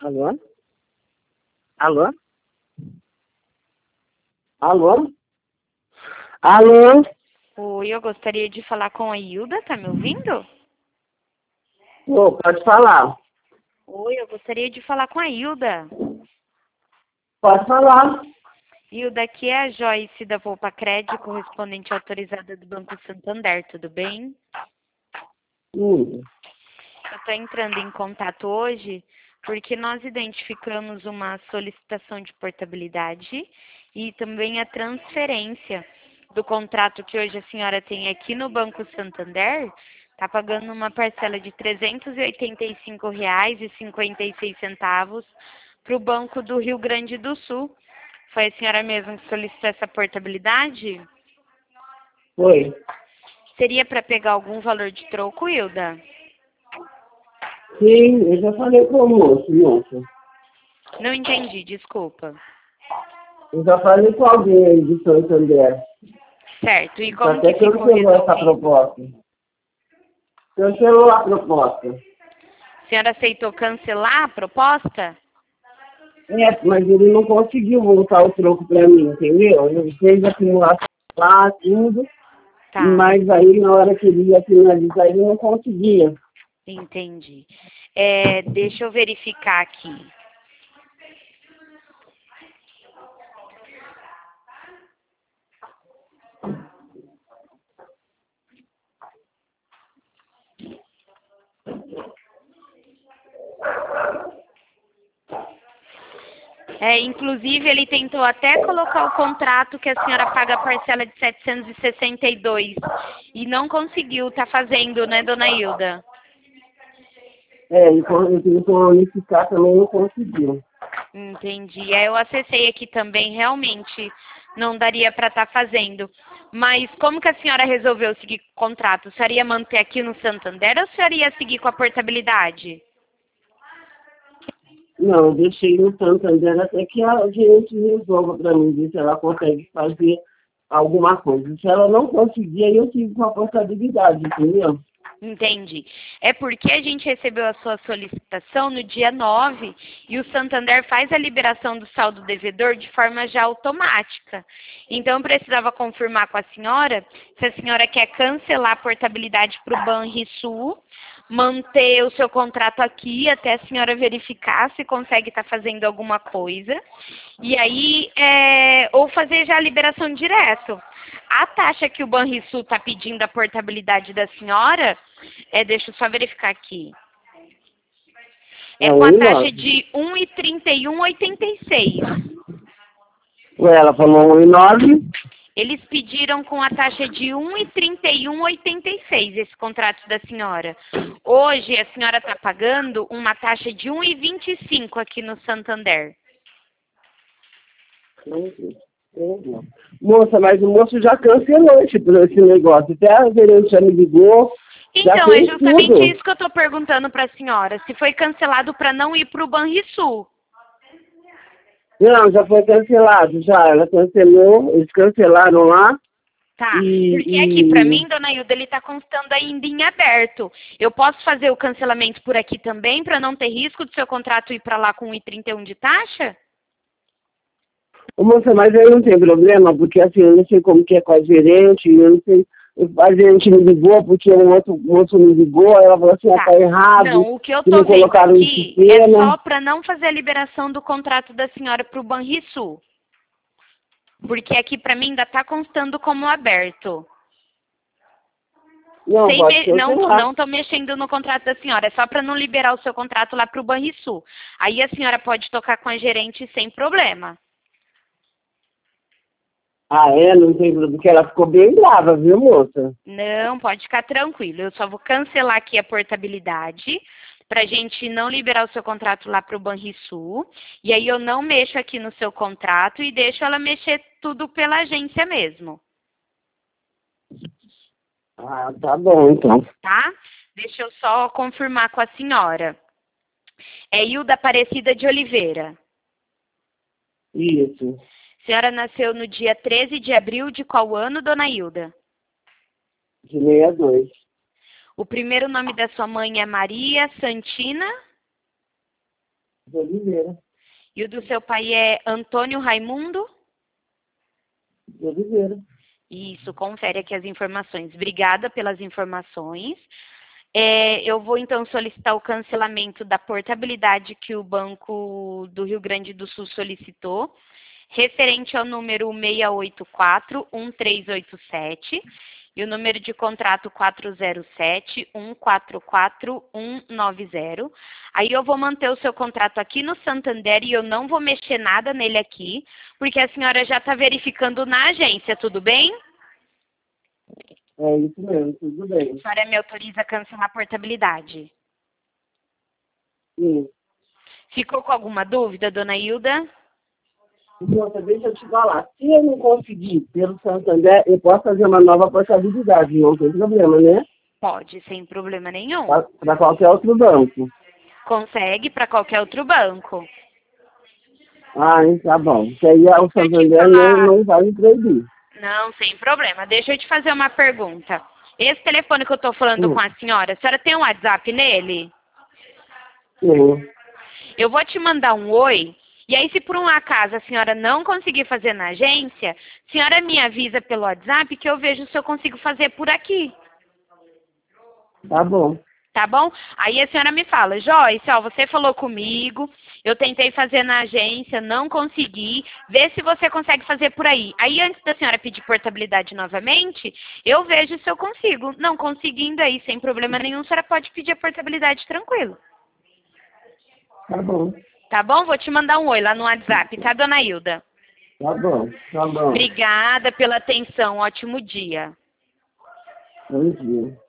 Alô? Alô? Alô? Alô? Oi, eu gostaria de falar com a Hilda, tá me ouvindo? Ô, pode falar. Oi, eu gostaria de falar com a Hilda. Pode falar. Hilda, aqui é a Joyce da Poupa Crédito, correspondente autorizada do Banco Santander, tudo bem? Hum. Eu estou entrando em contato hoje porque nós identificamos uma solicitação de portabilidade e também a transferência do contrato que hoje a senhora tem aqui no Banco Santander, está pagando uma parcela de R$ 385,56 para o Banco do Rio Grande do Sul. Foi a senhora mesma que solicitou essa portabilidade? Oi. Seria para pegar algum valor de troco, Hilda? Sim, eu já falei com o moço. Não entendi, desculpa. Eu já falei com alguém aí de Santander. Certo, e Já como até que ficou cancelou essa resolvido? proposta. Cancelou a proposta. A senhora aceitou cancelar a proposta? É, mas ele não conseguiu voltar o troco pra mim, entendeu? Ele fez a simulação lá, tudo, Tá, mas aí na hora que ele ia finalizar ele não conseguia. entendi. Deixa eu verificar aqui. Inclusive, ele tentou até colocar o contrato que a senhora paga a parcela de 762 e não conseguiu, tá fazendo, né, dona Hilda? É, ele tentou unificar também não conseguiu. Entendi. Eu acessei aqui também, realmente não daria para estar fazendo. Mas como que a senhora resolveu seguir com o contrato? A senhora ia manter aqui no Santander ou a senhora ia seguir com a portabilidade? Não, eu deixei no Santander até que a gente resolva para mim, ver se ela consegue fazer alguma coisa. Se ela não conseguir, aí eu sigo com a portabilidade, entendeu? Entendi. É porque a gente recebeu a sua solicitação no dia 9 e o Santander faz a liberação do saldo devedor de forma já automática. Então, eu precisava confirmar com a senhora se a senhora quer cancelar a portabilidade para o Banrisul, manter o seu contrato aqui até a senhora verificar se consegue estar fazendo alguma coisa, e aí, ou fazer já a liberação direto. A taxa que o Banrisul está pedindo a portabilidade da senhora, deixa eu só verificar aqui, É com a um taxa 9. de 1,3186. Ela falou 1,9. Eles pediram com a taxa de 1,3186 esse contrato da senhora. Hoje a senhora está pagando uma taxa de 1,25 aqui no Santander. Moça, mas o moço já cancelou esse negócio. Até a gerente já me ligou, já Então, é fez justamente tudo. isso que eu estou perguntando para a senhora. Se foi cancelado para não ir para o Banrisul. Não, já foi cancelado, já. Ela cancelou, eles cancelaram lá. Tá, porque aqui para E mim, dona Hilda, ele está constando ainda em aberto. Eu posso fazer o cancelamento por aqui também, para não ter risco do seu contrato ir para lá com 1,31 de taxa? ô, moça, mas aí não tem problema, porque assim, eu não sei como que é com a gerente, eu não sei. A gerente me ligou, porque um outro moço me ligou, ela falou assim, Tá. tá errado, Não, o que eu que tô não vendo colocaram no aqui é só sistema. para não fazer a liberação do contrato da senhora para o Banrisul. Porque aqui para mim ainda está constando como aberto. Não, pode Não cancelar. estou mexendo no contrato da senhora, é só para não liberar o seu contrato lá para o Banrisul. Aí a senhora pode tocar com a gerente sem problema. Ah, é? Não tem problema, porque ela ficou bem brava, viu, moça? Não, pode ficar tranquilo. Eu só vou cancelar aqui a portabilidade para a gente não liberar o seu contrato lá para o Banrisul. E aí eu não mexo aqui no seu contrato e deixo ela mexer tudo pela agência mesmo, Ah, tá bom, então. tá? Deixa eu só confirmar com a senhora. É Hilda Aparecida de Oliveira. Isso, A senhora nasceu no dia 13 de abril de qual ano, dona Hilda? de 62. O primeiro nome da sua mãe é Maria Santina? De Oliveira. E o do seu pai é Antônio Raimundo? De Oliveira. Isso, confere aqui as informações. Obrigada pelas informações. Eu vou, então, solicitar o cancelamento da portabilidade que o Banco do Rio Grande do Sul solicitou, referente ao número 684-1387 e o número de contrato 407-144190. Aí eu vou manter o seu contrato aqui no Santander e eu não vou mexer nada nele aqui, porque a senhora já está verificando na agência, tudo bem? É isso mesmo, tudo bem. A senhora me autoriza a cancelar a portabilidade. Sim. Ficou com alguma dúvida, dona Hilda? Moça, deixa eu te falar. Se eu não conseguir pelo Santander, eu posso fazer uma nova portabilidade, não tem problema, né? Pode, sem problema nenhum. Para qualquer outro banco. Consegue para qualquer outro banco. Ah, tá bom. Que aí o Santander não vai me proibir. Não, sem problema. Deixa eu te fazer uma pergunta. Esse telefone que eu estou falando com a senhora tem um WhatsApp nele? Sim. Eu vou te mandar um oi. E aí, se por um acaso a senhora não conseguir fazer na agência, a senhora me avisa pelo WhatsApp que eu vejo se eu consigo fazer por aqui. Tá bom. Tá bom? Aí a senhora me fala, Joyce, ó, você falou comigo, eu tentei fazer na agência, não consegui, vê se você consegue fazer por aí. Aí antes da senhora pedir portabilidade novamente, eu vejo se eu consigo. Não conseguindo aí, sem problema nenhum, a senhora pode pedir a portabilidade tranquilo. Tá bom. Tá bom? Vou te mandar um oi lá no WhatsApp, tá, dona Hilda? Tá bom, tá bom. Obrigada pela atenção, ótimo dia. Bom dia.